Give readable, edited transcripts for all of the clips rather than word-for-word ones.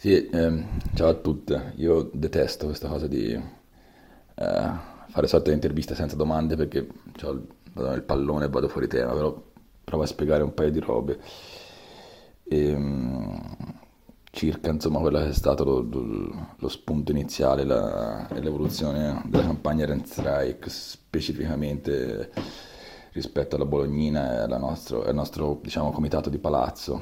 Sì, ciao a tutte. Io detesto questa cosa di fare sorta di interviste senza domande perché vado nel pallone e vado fuori tema, però provo a spiegare un paio di robe. Ehm, Circa insomma quello che è stato lo spunto iniziale e l'evoluzione della campagna Rent Strike, specificamente rispetto alla Bolognina e al nostro diciamo, comitato di palazzo.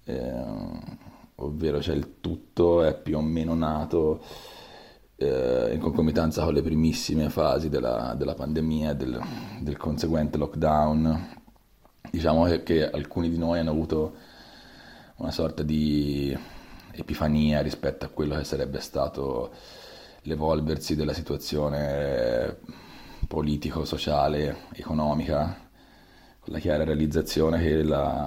Ovvero cioè il tutto è più o meno nato in concomitanza con le primissime fasi della pandemia e del conseguente lockdown. Diciamo che alcuni di noi hanno avuto una sorta di epifania rispetto a quello che sarebbe stato l'evolversi della situazione politico-sociale, economica, con la chiara realizzazione che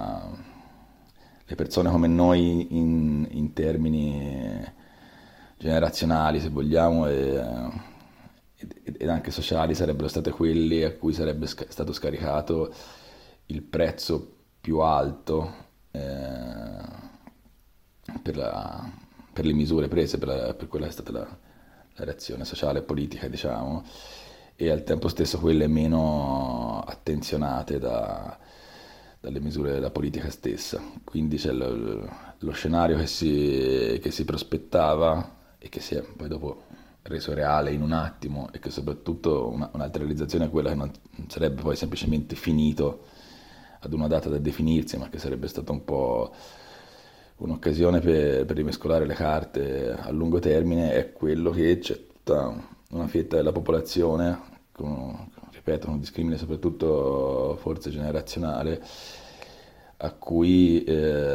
le persone come noi in termini generazionali, se vogliamo, ed anche sociali sarebbero state quelle a cui sarebbe stato scaricato il prezzo più alto per, per le misure prese, per quella che è stata la reazione sociale e politica, diciamo, e al tempo stesso quelle meno attenzionate dalle misure della politica stessa. Quindi c'è lo scenario che si prospettava e che si è poi dopo reso reale in un attimo e che soprattutto un'altra realizzazione è quella che non sarebbe poi semplicemente finito ad una data da definirsi, ma che sarebbe stata un po' un'occasione per rimescolare le carte a lungo termine, è quello che c'è tutta una fetta della popolazione, ripeto, un discrimine soprattutto forse generazionale, a cui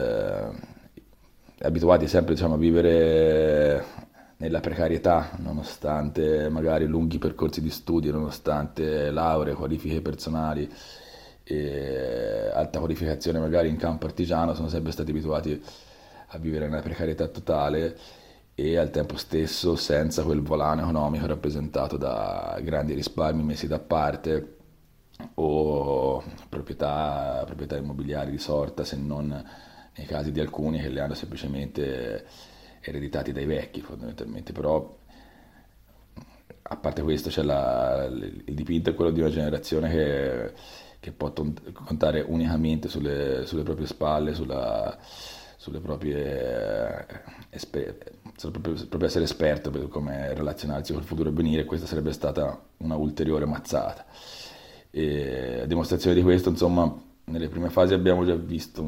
è abituati sempre diciamo, a vivere nella precarietà, nonostante magari lunghi percorsi di studio, nonostante lauree, qualifiche personali e alta qualificazione magari in campo artigiano, sono sempre stati abituati a vivere nella precarietà totale e al tempo stesso senza quel volano economico rappresentato da grandi risparmi messi da parte o proprietà immobiliari di sorta, se non nei casi di alcuni che le hanno semplicemente ereditati dai vecchi fondamentalmente, però a parte questo c'è il dipinto è quello di una generazione che può contare unicamente sulle proprie spalle, sulle proprie sul proprio essere esperto per come relazionarsi col futuro e venire, questa sarebbe stata una ulteriore mazzata. E a dimostrazione di questo, insomma, nelle prime fasi abbiamo già visto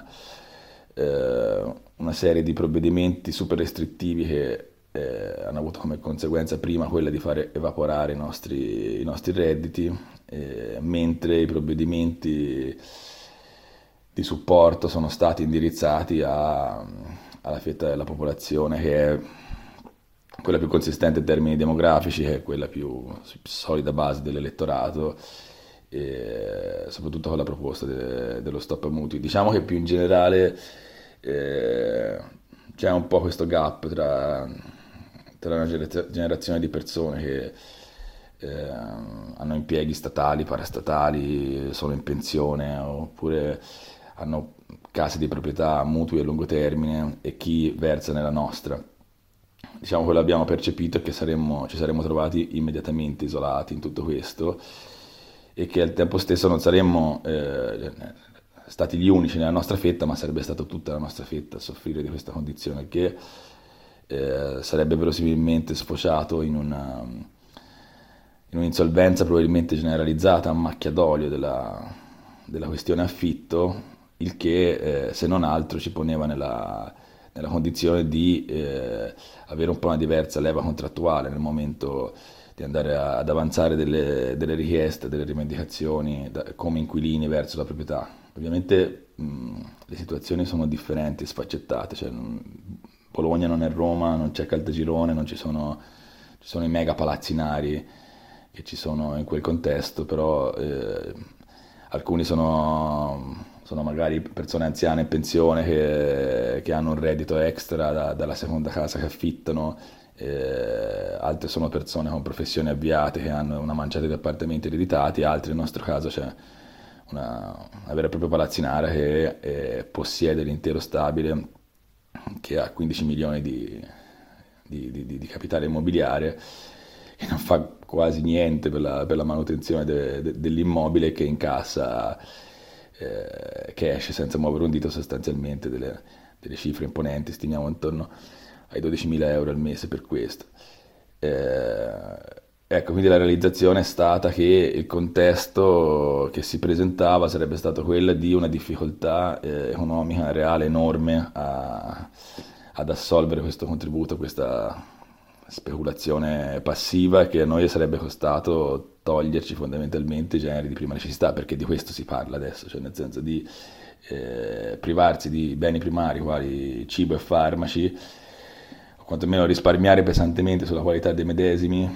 una serie di provvedimenti super restrittivi che hanno avuto come conseguenza prima quella di fare evaporare i nostri redditi, mentre i provvedimenti di supporto sono stati indirizzati alla fetta della popolazione che è quella più consistente in termini demografici, che è quella più solida base dell'elettorato, e soprattutto con la proposta dello stop ai mutui. Diciamo che più in generale c'è un po' questo gap tra una generazione di persone che hanno impieghi statali, parastatali, sono in pensione oppure hanno case di proprietà, mutui a lungo termine e chi versa nella nostra. Diciamo che l'abbiamo percepito e che ci saremmo trovati immediatamente isolati in tutto questo e che al tempo stesso non saremmo stati gli unici nella nostra fetta, ma sarebbe stata tutta la nostra fetta a soffrire di questa condizione, che sarebbe verosimilmente sfociato in un'insolvenza probabilmente generalizzata a macchia d'olio della questione affitto, il che se non altro ci poneva nella condizione di avere un po' una diversa leva contrattuale nel momento di andare ad avanzare delle richieste, delle rivendicazioni come inquilini verso la proprietà. Ovviamente le situazioni sono differenti, sfaccettate, cioè, Bologna non è Roma, non c'è Caltagirone, non ci sono i mega palazzinari che ci sono in quel contesto, però alcuni sono magari persone anziane in pensione che hanno un reddito extra dalla seconda casa che affittano, altre sono persone con professioni avviate che hanno una manciata di appartamenti ereditati, altri nel nostro caso c'è una vera e propria palazzinara che possiede l'intero stabile che ha 15 milioni di capitale immobiliare, che non fa quasi niente per la manutenzione dell'immobile, che incassa cash senza muovere un dito sostanzialmente, delle cifre imponenti, stimiamo intorno ai 12.000 euro al mese per questo. Ecco, quindi la realizzazione è stata che il contesto che si presentava sarebbe stato quello di una difficoltà economica reale enorme ad assolvere questo contributo, questa speculazione passiva, che a noi sarebbe costato toglierci fondamentalmente i generi di prima necessità, perché di questo si parla adesso, cioè nel senso di privarsi di beni primari quali cibo e farmaci, o quantomeno risparmiare pesantemente sulla qualità dei medesimi,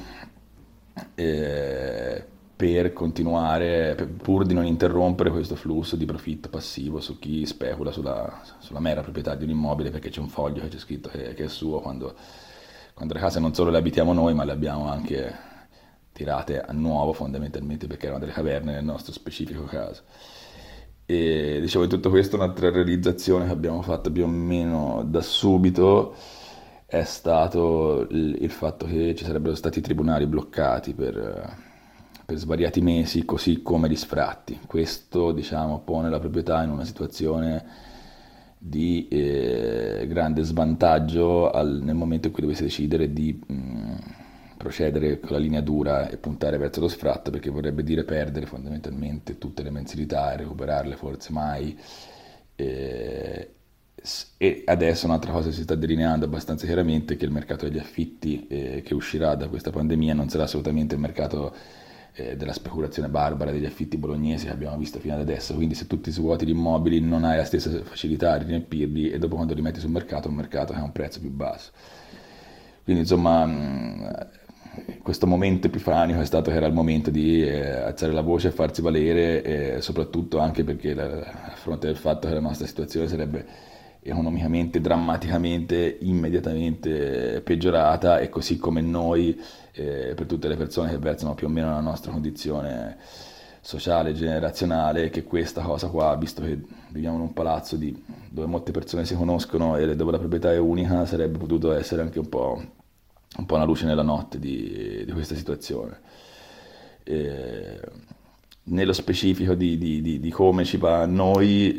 per continuare, pur di non interrompere questo flusso di profitto passivo su chi specula sulla mera proprietà di un immobile, perché c'è un foglio che c'è scritto che è suo, quando le case non solo le abitiamo noi, ma le abbiamo anche tirate a nuovo, fondamentalmente perché erano delle caverne nel nostro specifico caso. E dicevo, in tutto questo un'altra realizzazione che abbiamo fatto più o meno da subito è stato il fatto che ci sarebbero stati i tribunali bloccati per svariati mesi, così come gli sfratti. Questo, diciamo, pone la proprietà in una situazione di grande svantaggio nel momento in cui dovesse decidere di procedere con la linea dura e puntare verso lo sfratto, perché vorrebbe dire perdere fondamentalmente tutte le mensilità e recuperarle forse mai. eh, e adesso un'altra cosa che si sta delineando abbastanza chiaramente è che il mercato degli affitti che uscirà da questa pandemia non sarà assolutamente il mercato della speculazione barbara degli affitti bolognesi che abbiamo visto fino ad adesso. Quindi se tu ti svuoti gli immobili non hai la stessa facilità a riempirli, e dopo quando li metti sul mercato, un mercato che ha un prezzo più basso. Quindi insomma, questo momento epifanico è stato che era il momento di alzare la voce e farsi valere, soprattutto anche perché a fronte del fatto che la nostra situazione sarebbe economicamente, drammaticamente, immediatamente peggiorata, e così come noi, per tutte le persone che versano più o meno nella nostra condizione sociale, generazionale, che questa cosa qua, visto che viviamo in un palazzo dove molte persone si conoscono e dove la proprietà è unica, sarebbe potuto essere anche un po' una luce nella notte di questa situazione. E, nello specifico di come ci va a noi,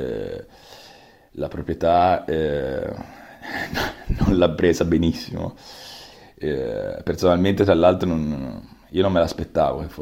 la proprietà non l'ha presa benissimo. Personalmente, tra l'altro, io non me l'aspettavo che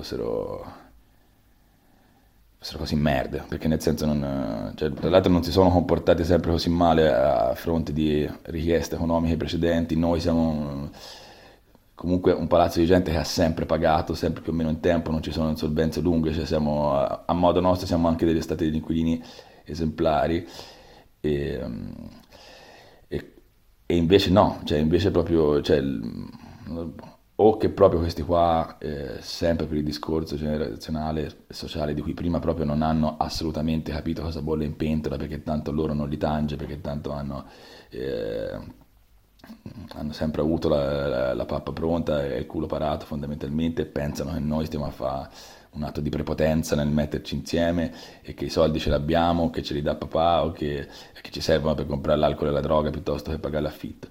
fossero così merde, perché nel senso cioè, tra l'altro non si sono comportati sempre così male a fronte di richieste economiche precedenti. Noi siamo comunque un palazzo di gente che ha sempre pagato, sempre più o meno in tempo, non ci sono insolvenze lunghe, cioè siamo, a modo nostro siamo anche degli stati degli inquilini esemplari. E, e- e invece no, cioè invece proprio, cioè, o che proprio questi qua, sempre per il discorso generazionale e sociale di cui prima, proprio non hanno assolutamente capito cosa bolle in pentola, perché tanto loro non li tange, perché tanto eh, hanno sempre avuto la pappa pronta e il culo parato fondamentalmente, e pensano che noi stiamo a fare un atto di prepotenza nel metterci insieme, e che i soldi ce li abbiamo, che ce li dà papà, o che ci servono per comprare l'alcol e la droga piuttosto che pagare l'affitto.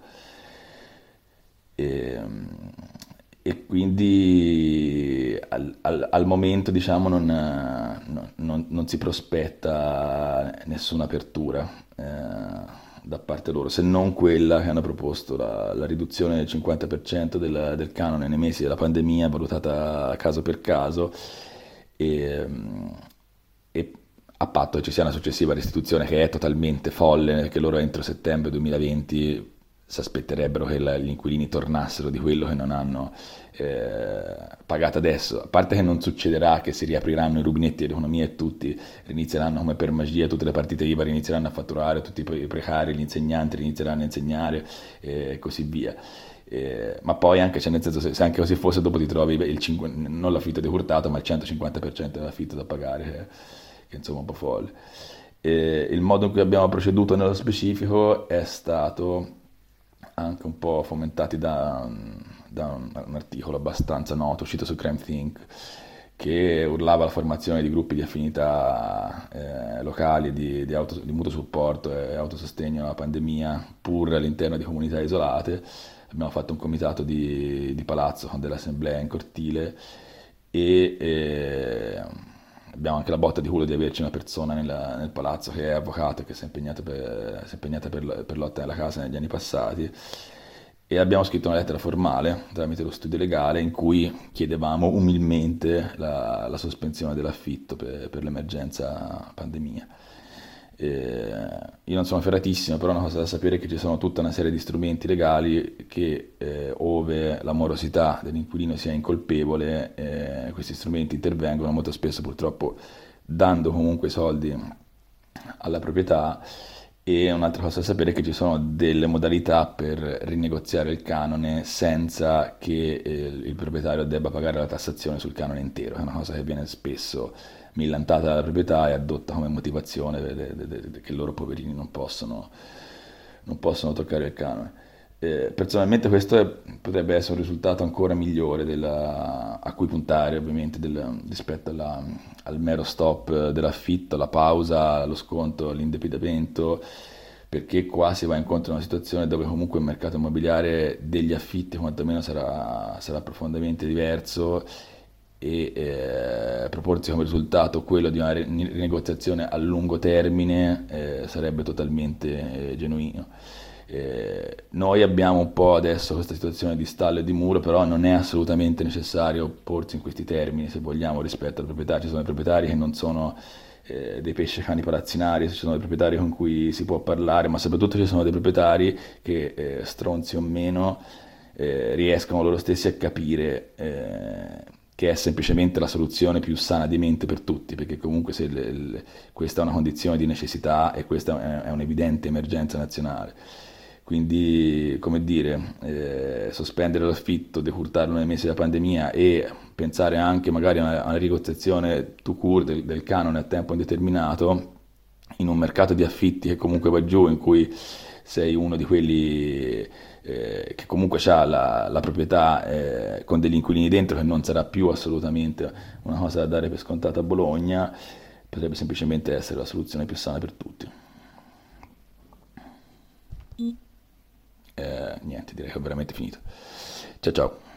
E, e quindi al momento, diciamo, non si prospetta nessuna apertura da parte loro, se non quella che hanno proposto, la riduzione del 50% del canone nei mesi della pandemia, valutata caso per caso, e, e a patto che ci sia una successiva restituzione, che è totalmente folle, che loro entro settembre 2020 si aspetterebbero che gli inquilini tornassero di quello che non hanno pagato adesso. A parte che non succederà, che si riapriranno i rubinetti dell'economia e tutti inizieranno come per magia, tutte le partite IVA inizieranno a fatturare, tutti i precari, gli insegnanti inizieranno a insegnare e così via. Ma poi anche, cioè, nel senso, se anche così fosse, dopo ti trovi non l'affitto decurtato, ma il 150% dell'affitto da pagare, che insomma è un po' folle. Il modo in cui abbiamo proceduto nello specifico è stato anche un po' fomentati da un articolo abbastanza noto uscito su Crime Think, che urlava la formazione di gruppi di affinità locali di mutuo supporto e autosostegno alla pandemia, pur all'interno di comunità isolate. Abbiamo fatto un comitato di palazzo con delle assemblee in cortile e abbiamo anche la botta di culo di averci una persona nel palazzo che è avvocato e che si è impegnata per lotta nella casa negli anni passati. E abbiamo scritto una lettera formale tramite lo studio legale in cui chiedevamo umilmente la sospensione dell'affitto per l'emergenza pandemia. Io non sono ferratissimo, però è una cosa da sapere è che ci sono tutta una serie di strumenti legali che, ove la morosità dell'inquilino sia incolpevole, questi strumenti intervengono molto spesso purtroppo dando comunque soldi alla proprietà. E un'altra cosa da sapere è che ci sono delle modalità per rinegoziare il canone senza che il proprietario debba pagare la tassazione sul canone intero, è una cosa che viene spesso millantata dalla proprietà e adotta come motivazione che loro poverini non possono toccare il canone. Personalmente potrebbe essere un risultato ancora migliore a cui puntare ovviamente rispetto al mero stop dell'affitto, la pausa, lo sconto, l'indebitamento, perché qua si va incontro a una situazione dove comunque il mercato immobiliare degli affitti quantomeno sarà profondamente diverso e proporsi come risultato quello di una rinegoziazione a lungo termine sarebbe totalmente genuino. Noi abbiamo un po' adesso questa situazione di stallo e di muro, però non è assolutamente necessario porsi in questi termini se vogliamo rispetto ai proprietari. Ci sono dei proprietari che non sono dei pesce cani palazzinari, ci sono dei proprietari con cui si può parlare, ma soprattutto ci sono dei proprietari che, stronzi o meno, riescono loro stessi a capire che è semplicemente la soluzione più sana di mente per tutti, perché comunque questa è una condizione di necessità e questa è un'evidente emergenza nazionale. Quindi, come dire, sospendere l'affitto, decurtarlo nei mesi della pandemia e pensare anche magari a una ricostruzione tout court del canone a tempo indeterminato in un mercato di affitti che comunque va giù, in cui sei uno di quelli che comunque ha la proprietà con degli inquilini dentro, che non sarà più assolutamente una cosa da dare per scontata a Bologna, potrebbe semplicemente essere la soluzione più sana per tutti. Niente, direi che ho veramente finito. Ciao ciao.